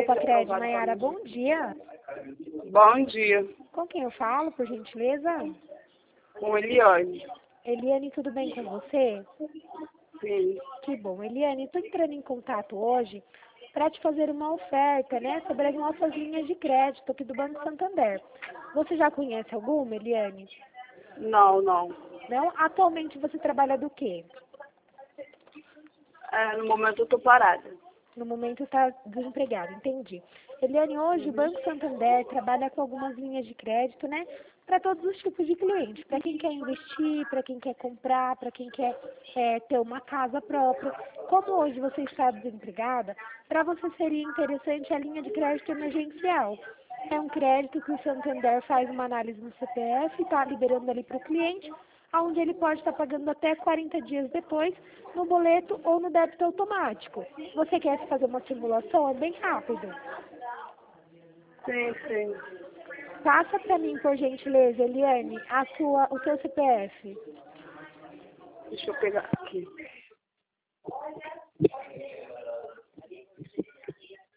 Copacred, Nayara, bom dia. Bom dia. Com quem eu falo, por gentileza? Com Eliane. Eliane, tudo bem com você? Sim. Que bom. Eliane, estou entrando em contato hoje para te fazer uma oferta, né, sobre as nossas linhas de crédito aqui do Banco Santander. Você já conhece alguma, Eliane? Não, não. Não? Atualmente você trabalha do quê? No momento eu tô parada. No momento está desempregado, entendi. Eliane, hoje o Banco Santander trabalha com algumas linhas de crédito, né? Para todos os tipos de clientes. Para quem quer investir, para quem quer comprar, para quem quer ter uma casa própria. Como hoje você está desempregada, para você seria interessante a linha de crédito emergencial. É um crédito que o Santander faz uma análise no CPF, está liberando ali para o cliente, onde ele pode estar pagando até 40 dias depois no boleto ou no débito automático. Você quer fazer uma simulação? É bem rápido. Sim, sim. Passa para mim, por gentileza, Eliane, o seu CPF. Deixa eu pegar aqui.